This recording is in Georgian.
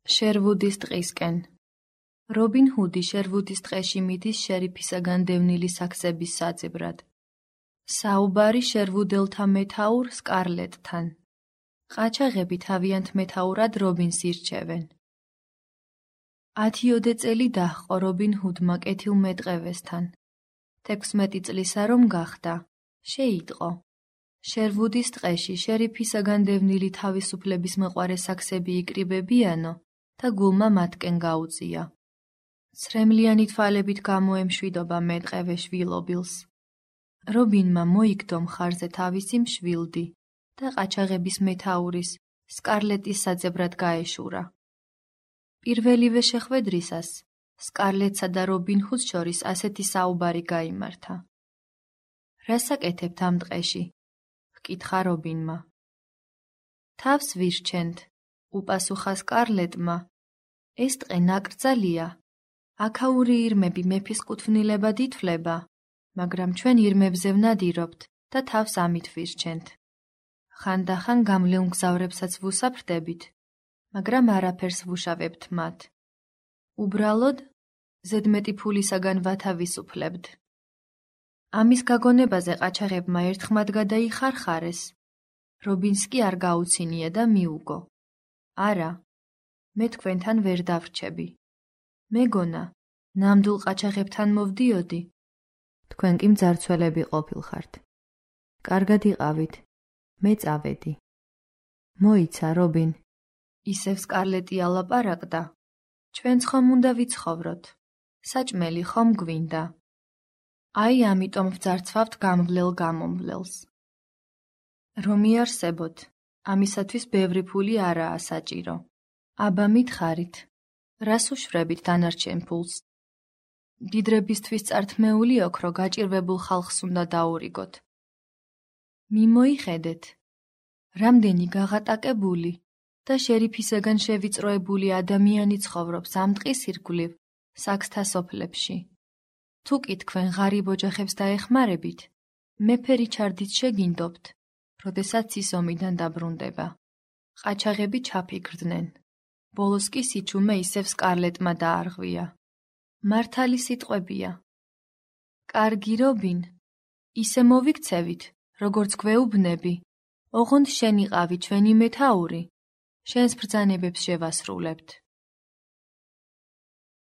შერვუდის ტყისკენ. რობინ ჰუდი შერვუდის ტყეში მიდის შერიფისაგან დევნილი საქსების საძიბრად. საუბარი შერვუდელთა მეთაურ სკარლეტთან. ყაჩაღები თავიანთ მეთაურად რობინს ირჩევენ. 10 წელი დაჰყო რობინ ჰუდმა კეთილმეტყევესთან. 16 წლისა რომ გახდა, შეიტყო. შერვუდის ტყეში შერიფისაგან დევნილი თავისუფლების მოყვარე საქსები იკრიბებიანო და გულმა მათკენ გაუწია. ცრემლიანი თვალებით გამოემშვიდობა მეტყევე შვილობილს. რობინმა მოიგდო მხარზე თავისი მშვილდი და ყაჩაღების მეთაურის სკარლეტის საძებრად გაეშურა. პირველივე შეხვედრისას სკარლეტსა და რობინ ჰუდს შორის ასეთი საუბარი გაიმართა. რას აკეთებთ ამ ტყეში? ჰკითხა რობინმა. თავს ვირჩენთ, უპასუხა სკარლეტმა. ეს ტყე ნაკრძალია. აქაური ირმები მეფის კუთვნილებად ითვლება, მაგრამ ჩვენ ირმებზე ვნადირობთ და თავს ამით ვირჩენთ. ხანდახან გამლილ მგზავრებსაც ვუსაფრდებით, მაგრამ არაფერს ვუშავებთ მათ. უბრალოდ, ზედმეტი ფულისაგან ვათავისუფლებთ. ამის გაგონებაზე ყაჩაღებმა ერთხმად გადაიხარხარეს. რობინს კი არ გაუცინია და მიუგო. არა, მე თქვენთან ვერ დავრჩები. მეგონა, ნამდვილ ყაჩაღებთან მოვდიოდი. თქვენ კი მძარცველები ყოფილხართ. კარგად იყავით, მე წავედი. მოიცა, რობინ. ისევ სკარლეტი ალაპარაკდა. ჩვენც ხომ უნდა ვიცხოვროთ. საჭმელი ხომ გვინდა. აი ამიტომ ვძარცვავთ გამვლელ გამომვლელს. რომ იარსებოთ, ამისათვის ბევრი ფული არაა საჭირო. აბა მითხარით, რას უშვრებით დანარჩენ ფულს? მდიდრებისთვის წართმეული ოქრო გაჭირვებულ ხალხს უნდა დაურიგოთ. მიმოიხედეთ, რამდენი გაღატაკებული და შერიფისაგან შევიწროებული ადამიანი ცხოვრობს ამ ტყის ირგვლივ საქსთა სოფლებში. თუ კი თქვენ ღარიბ ოჯახებს დაეხმარებით, მეფე რიჩარდით შეგინდობთ, როდესაც ის ომიდან დაბრუნდება. ყაჩაღები ჩაფიქრდნენ. ბოლოს კი სიჩუმე ისევ სკარლეტმა დაარღვია. მართალი სიტყვებია. კარგი რობინ, ისე მოვიქცევით, როგორც გვეუბნები, ოღონდ შენ იყავი ჩვენი მეთაური, შენს ბრძანებებს შევასრულებთ.